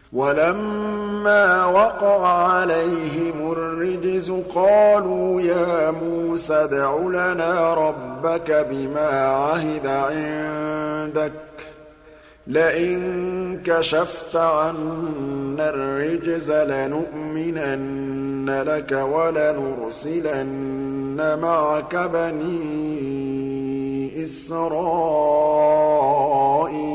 وَلَمَّا وَقَعَ عَلَيْهِمُ الرِّجْزُ قَالُوا يَا مُوسَى ادْعُ لَنَا رَبَّكَ بِمَا عَهِدَ عِندَكَ لَئِن كَشَفْتَ عَنَّا الرِّجْزَ لَنُؤْمِنَنَّ لَكَ وَلَنُرْسِلَنَّ مَعَكَ بَنِي إِسْرَائِيلَ